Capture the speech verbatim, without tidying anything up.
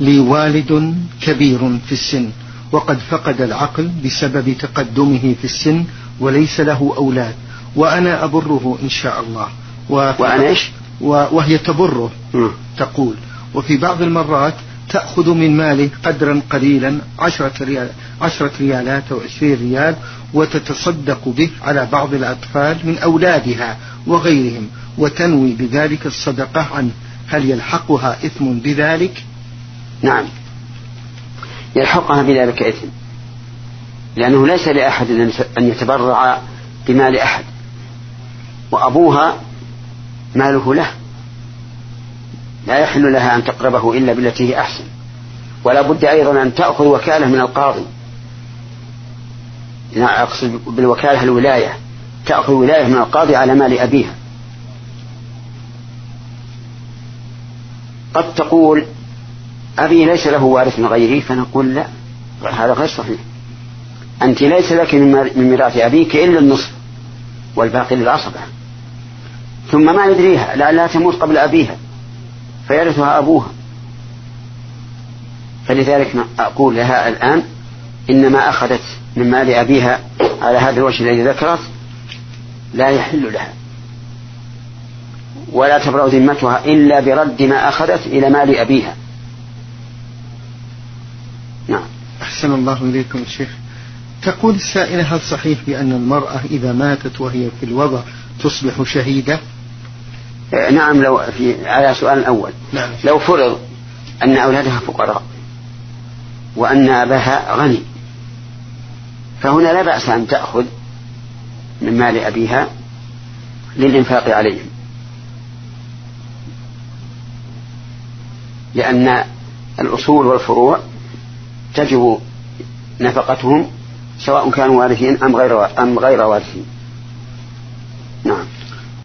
لي والد كبير في السن وقد فقد العقل بسبب تقدمه في السن وليس له أولاد، وأنا أبره إن شاء الله، وأنا إيش؟ وهي تبره م. تقول وفي بعض المرات تأخذ من ماله قدرا قليلا عشرة, ريال عشرة ريالات أو عشرين ريال وتتصدق به على بعض الأطفال من أولادها وغيرهم وتنوي بذلك الصدقة عنه، هل يلحقها إثم بذلك؟ نعم يلحقها بذلك إثم، لأنه ليس لأحد أن يتبرع بمال أحد، وأبوها ماله له لا يحل لها أن تقربه إلا بالتي هي أحسن، ولا بد أيضا أن تأخذ وكالة من القاضي، أقصد بالوكالة الولاية، تأخذ ولاية من القاضي على مال أبيها. قد تقول أبي ليس له وارث من غيري، فنقول لا، هذا غير صحيح، أنت ليس لك من ميراث أبيك إلا النصف والباقي للعصبة، ثم ما يدريها لعلها تموت قبل أبيها فيرثها أبوها، فلذلك أقول لها الآن إنما أخذت من مال أبيها على هذا الوجه الذي ذكرت لا يحل لها، ولا تبرأ ذمتها إلا برد ما أخذت إلى مال أبيها. نعم. أحسن الله إليكم الشيخ. تقول السائلة هل صحيح بأن المرأة إذا ماتت وهي في الوضع تصبح شهيدة؟ نعم. لو في على سؤال الأول نعم. لو فرض أن أولادها فقراء وأن أباها غني، فهنا لا بأس أن تأخذ من مال أبيها للإنفاق عليهم، لأن الأصول والفروع تجب نفقتهم سواء كانوا وارثين أم غير أم غير وارثين. نعم.